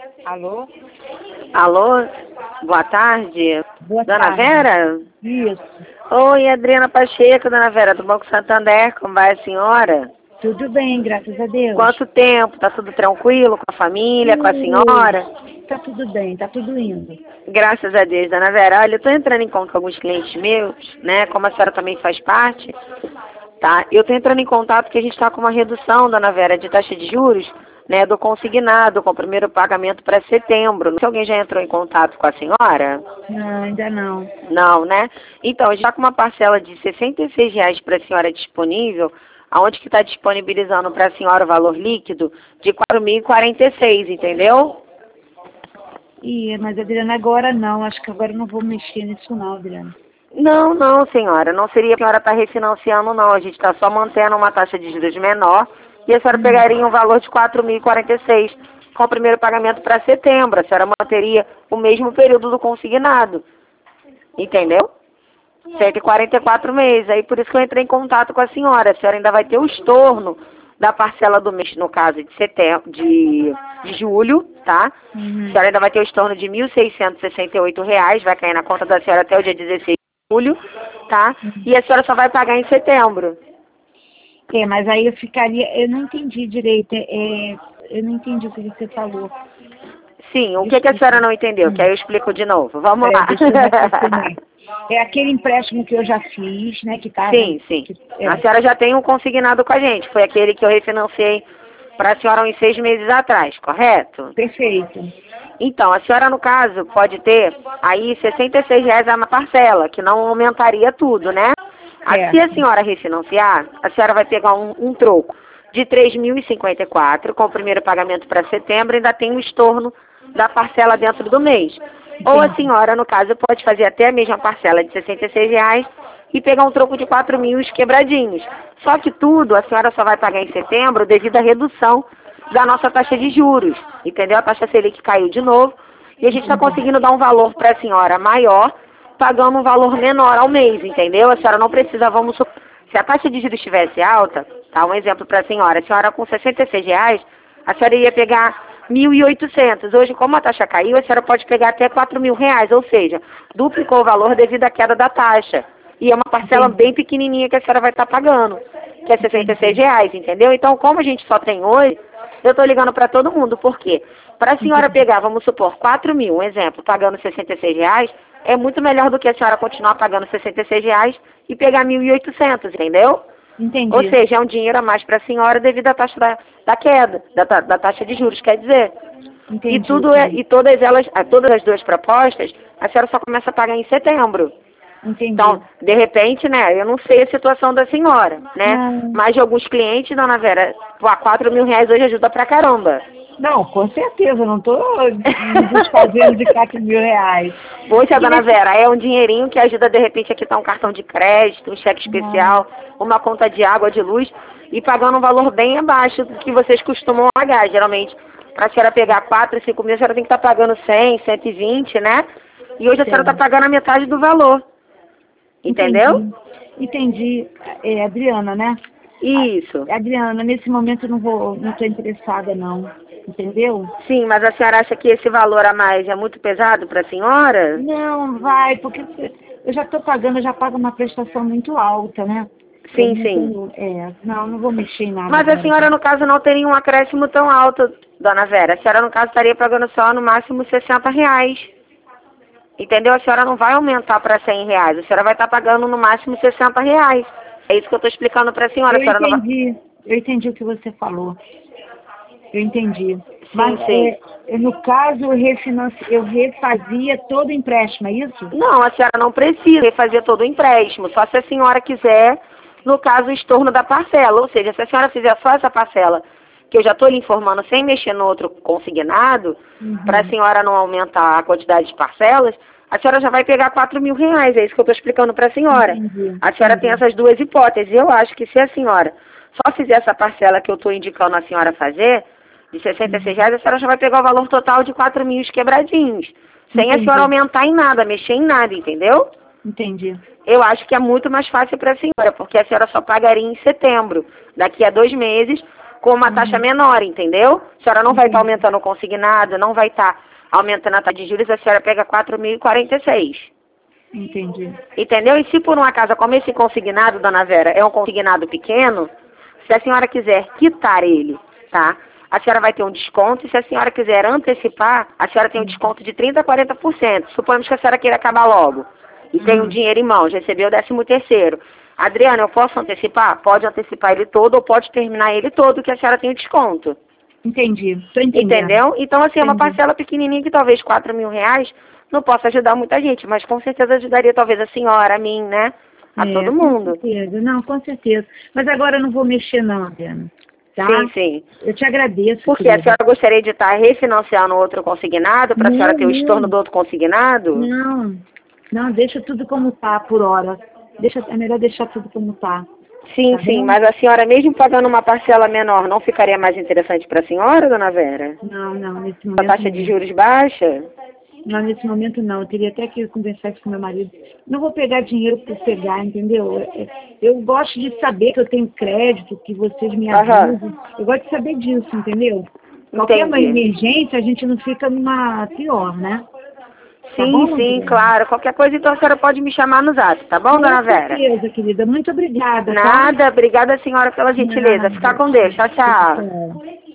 Alô? Alô? Boa tarde. Boa Dona tarde. Vera? Isso. Oi, Adriana Pacheco, Dona Vera, do Banco Santander. Como vai a senhora? Tudo bem, graças a Deus. Quanto tempo? Tá tudo tranquilo com a família, com a Ui, senhora? tá tudo bem, tá tudo indo. Graças a Deus, Dona Vera. Olha, eu tô entrando em contato com alguns clientes meus, né? Como a senhora também faz parte, tá? Eu tô entrando em contato porque a gente tá com uma redução, Dona Vera, de taxa de juros, né? Do consignado, com o primeiro pagamento para setembro. Se alguém já entrou em contato com a senhora? Não, ainda não. Não, né? Então, a gente está com uma parcela de R$ 66 para a senhora disponível, aonde que está disponibilizando para a senhora o valor líquido de 4.046, entendeu? Mas Adriana, agora não. Acho que agora eu não vou mexer nisso não, Adriana. Não, não, senhora. Não seria a senhora estar refinanciando, não. A gente está só mantendo uma taxa de juros menor e a senhora pegaria um valor de 4.046 com o primeiro pagamento para setembro. A senhora manteria o mesmo período do consignado, entendeu? 144 meses. Aí por isso que eu entrei em contato com a senhora. A senhora ainda vai ter o estorno da parcela do mês, no caso de setembro, de julho, tá? A senhora ainda vai ter o estorno de R$ 1.668, vai cair na conta da senhora até o dia 16 de julho, tá? E a senhora só vai pagar em setembro. Mas aí eu ficaria... Eu não entendi direito. Eu não entendi o que você falou. Sim, o que a senhora não entendeu? Que aí eu explico de novo. Vamos lá. Deixa eu raciocinar. É aquele empréstimo que eu já fiz, né? Que tava... Sim, sim. A senhora já tem um consignado com a gente. Foi aquele que eu refinanciei para a senhora uns 6 meses atrás, correto? Perfeito. Então, a senhora, no caso, pode ter aí R$ 66 a uma parcela, que não aumentaria tudo, né? Se a senhora refinanciar, a senhora vai pegar um troco de 3.054 com o primeiro pagamento para setembro, ainda tem um estorno da parcela dentro do mês. Ou a senhora, no caso, pode fazer até a mesma parcela de R$ 66 e pegar um troco de 4.000 quebradinhos. Só que tudo a senhora só vai pagar em setembro devido à redução da nossa taxa de juros, entendeu? A taxa Selic caiu de novo e a gente está conseguindo dar um valor para a senhora maior, pagando um valor menor ao mês, entendeu? A senhora não precisa, se a taxa de juros estivesse alta, tá? Um exemplo para a senhora com R$ 66, a senhora iria pegar 1.800. Hoje, como a taxa caiu, a senhora pode pegar até R$ 4.000, ou seja, duplicou o valor devido à queda da taxa. E é uma parcela bem pequenininha que a senhora vai estar pagando, que é R$ 66, entendeu? Então, como a gente só tem hoje, eu estou ligando para todo mundo. Por quê? Para a senhora pegar, vamos supor, 4.000, um exemplo, pagando R$ 66, é muito melhor do que a senhora continuar pagando R$ 66 e pegar 1.800, entendeu? Entendi. Ou seja, é um dinheiro a mais para a senhora devido à taxa da queda, da taxa de juros, quer dizer. Entendi. E todas as duas propostas, a senhora só começa a pagar em setembro. Entendi. Então, de repente, né, eu não sei a situação da senhora, né? Mas de alguns clientes, Dona Vera, R$ 4.000 hoje ajuda pra caramba. Não, com certeza, eu não estou me desfazendo de R$ 4.000. Poxa, Dona Vera, é um dinheirinho que ajuda, de repente, a quitar um cartão de crédito, um cheque especial, uma conta de água, de luz, e pagando um valor bem abaixo do que vocês costumam pagar. Geralmente, para a senhora pegar 4, 5 mil, a senhora tem que estar pagando 100, 120, né? E hoje a senhora está pagando a metade do valor. Entendeu? Entendi. Adriana, né? Isso. Adriana, nesse momento eu não estou interessada não, entendeu? Sim, mas a senhora acha que esse valor a mais é muito pesado para a senhora? Não, vai, porque eu já estou pagando, eu já pago uma prestação muito alta, né? Sim, sim. Não vou mexer em nada. Mas a senhora, no caso, não teria um acréscimo tão alto, Dona Vera. A senhora, no caso, estaria pagando só no máximo R$ 60. Entendeu? A senhora não vai aumentar para R$ 100. A senhora vai estar pagando no máximo R$ 60. É isso que eu estou explicando para a senhora. Eu entendi o que você falou. Eu entendi. Sim, mas, sim. No caso, eu refazia todo o empréstimo, é isso? Não, a senhora não precisa refazer todo o empréstimo. Só se a senhora quiser, no caso, o estorno da parcela. Ou seja, se a senhora fizer só essa parcela, que eu já estou lhe informando, sem mexer no outro consignado, para a senhora não aumentar a quantidade de parcelas, a senhora já vai pegar R$ 4.000. É isso que eu estou explicando para a senhora. A senhora tem essas duas hipóteses. Eu acho que se a senhora só fizer essa parcela que eu estou indicando a senhora fazer, de R$ 66, a senhora já vai pegar o valor total de 4.000 quebradinhos. Sem a senhora aumentar em nada, mexer em nada, entendeu? Entendi. Eu acho que é muito mais fácil para a senhora, porque a senhora só pagaria em setembro. Daqui a 2 meses, com uma taxa menor, entendeu? A senhora não vai estar aumentando o consignado, não vai estar aumentando a taxa de juros, a senhora pega 4.046. Entendi. Entendeu? E se por uma casa como esse consignado, dona Vera, é um consignado pequeno, se a senhora quiser quitar ele, tá? A senhora vai ter um desconto, e se a senhora quiser antecipar, a senhora tem um desconto de 30% a 40%. Suponhamos que a senhora queira acabar logo e tem um dinheiro em mãos, recebeu o 13º. Adriana, eu posso antecipar? Pode antecipar ele todo ou pode terminar ele todo, que a senhora tem o desconto. Entendi, tô entendendo. Entendeu? Então, assim, é uma Entendi. parcela pequenininha que talvez R$4.000 não possa ajudar muita gente, mas com certeza ajudaria talvez a senhora, a mim, né? A todo mundo. Com certeza, não, com certeza. Mas agora eu não vou mexer não, Adriana. Tá? Sim, sim. Eu te agradeço. Porque querida. a senhora gostaria de estar refinanciando outro consignado para a senhora ter o estorno do outro consignado? Não, deixa tudo como tá por hora. É melhor deixar tudo como tá. Sim, Tá sim, bom? mas a senhora mesmo pagando uma parcela menor, não ficaria mais interessante para a senhora, dona Vera? Não, nesse A momento taxa de juros baixa? não, nesse momento não. Eu teria até que conversar com meu marido. Não vou pegar dinheiro por pegar, entendeu? Eu gosto de saber que eu tenho crédito, que vocês me ajudam. Eu gosto de saber disso, entendeu? Qualquer uma Entendi. emergência, a gente não fica numa pior, né? Tá Sim, bom, sim, Adriana? claro. Qualquer coisa, então a senhora pode me chamar no zap, tá bom, dona Vera? Com certeza, querida. Muito obrigada, tá? Nada, obrigada, senhora, pela gentileza. Nada. Ficar com Deus. Tchau, tchau. Tchau.